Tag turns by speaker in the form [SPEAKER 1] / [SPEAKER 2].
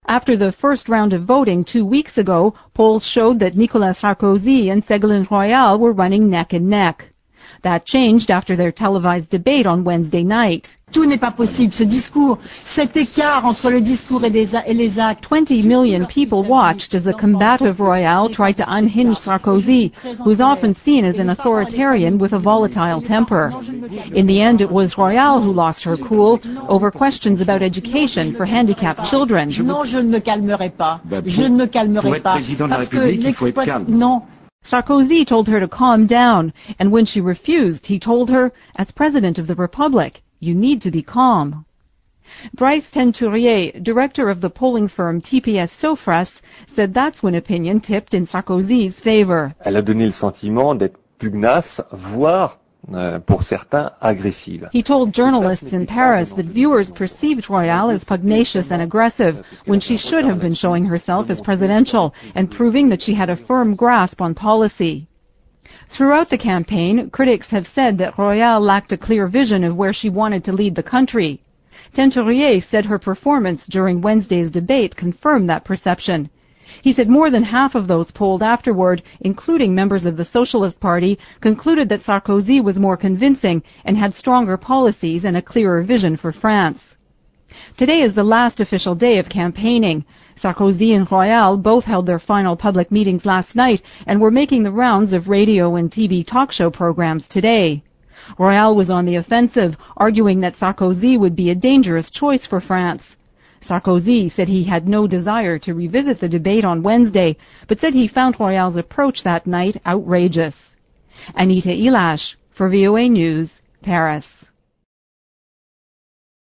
[SPEAKER 1] After the first round of voting 2 weeks ago, polls showed that Nicolas Sarkozy and Ségolène Royal were running neck and neck. That changed after their televised debate on Wednesday night.
[SPEAKER 2] Tout n'est pas possible. Ce discours, cet écart entre le discours et les actes.
[SPEAKER 1] 20 million people watched as a combative Royal tried to unhinge Sarkozy, who's often seen as an authoritarian with a volatile temper. In the end, it was Royal who lost her cool over questions about education for handicapped children.
[SPEAKER 2] Non, je ne me calmerai pas. Je ne me calmerai pas. Parce que non.
[SPEAKER 1] Sarkozy told her to calm down, and when she refused, he told her, as President of the Republic, you need to be calm. Brice Teinturier, director of the polling firm TPS Sofras, said that's when opinion tipped in Sarkozy's favor.
[SPEAKER 3] Elle a donné le sentiment d'être pugnace, voire, pour certains, agressive.
[SPEAKER 1] He told journalists in Paris that viewers perceived Royal as pugnacious and aggressive when she should have been showing herself as presidential and proving that she had a firm grasp on policy. Throughout the campaign, critics have said that Royal lacked a clear vision of where she wanted to lead the country. Teinturier said her performance during Wednesday's debate confirmed that perception. He said more than half of those polled afterward, including members of the Socialist Party, concluded that Sarkozy was more convincing and had stronger policies and a clearer vision for France. Today is the last official day of campaigning. Sarkozy and Royal both held their final public meetings last night and were making the rounds of radio and TV talk show programs today. Royal was on the offensive, arguing that Sarkozy would be a dangerous choice for France. Sarkozy said he had no desire to revisit the debate on Wednesday, but said he found Royal's approach that night outrageous. Anita Elash, for VOA News, Paris.